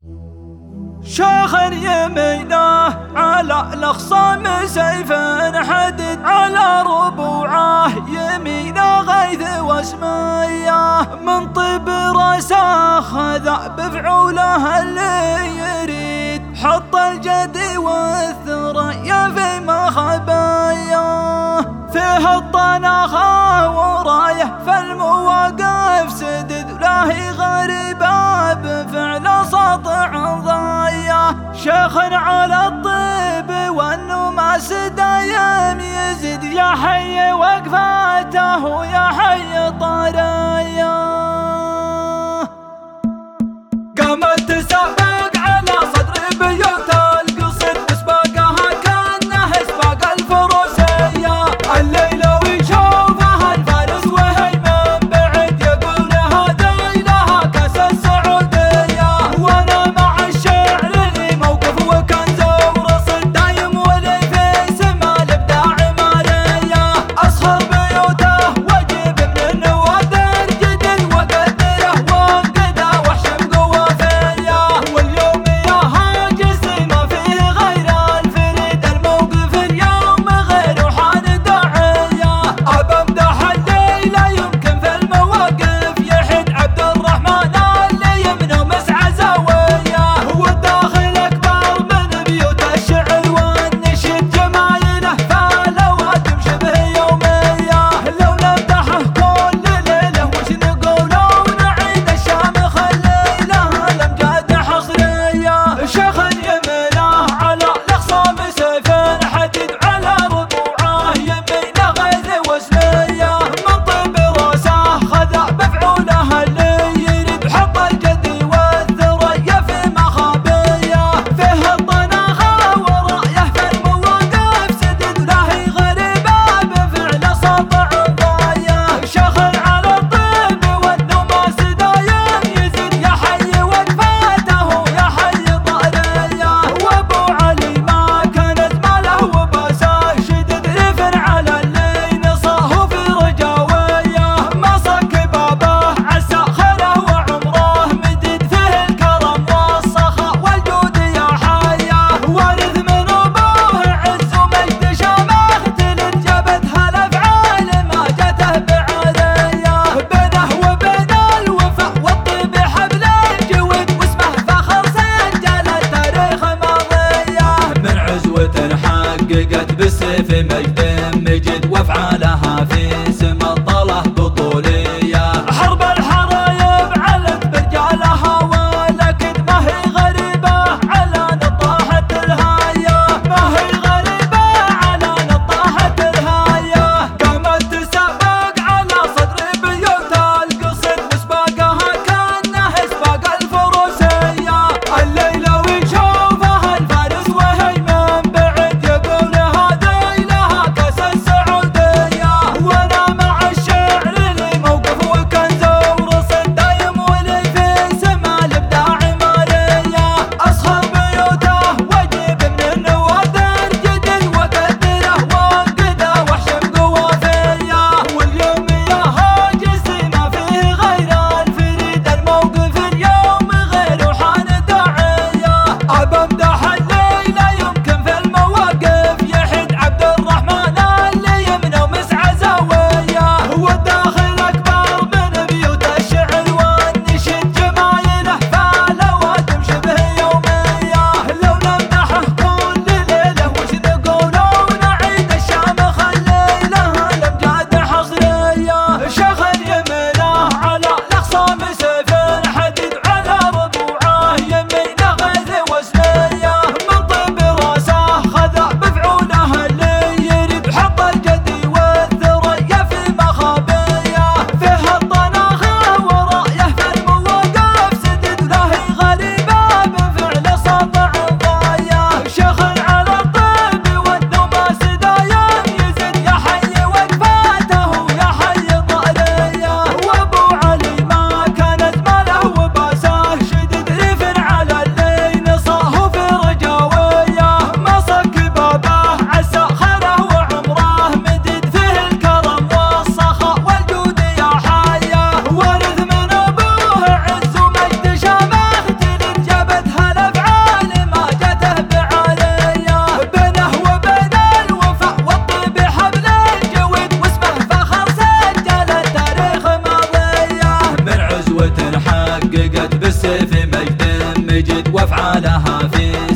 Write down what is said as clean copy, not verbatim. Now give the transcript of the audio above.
شيخ يمينه على الأخصام سيف حدد، على ربوعه يمينه غيث واسميه، من طيب راسه خذا بفعوله اللي يريد، حط الجد والثريا في مخبايا، فيه الطناخة ورايه فالمواقف سدد، له غريبة بفعل سطع ضايا، شيخ على الطيب والنماس دايم يزد، يا حي وقفاته يا حي طرايا، قامت تسابق على صدر بيوت القصد، اسباقها كانه اسباق الفروسية، الليل ويشوفها الفارس وهي من بعد، يقول هذا لها كاس السعودية، وانا مع الشعر لي موقف وكنز ورصد دايم، ولي في سما الابداع مالية، اصهر بيوته واجيب من النوادر جدل، وقدره وانقذه وحش بقوة فيا، أفعالها في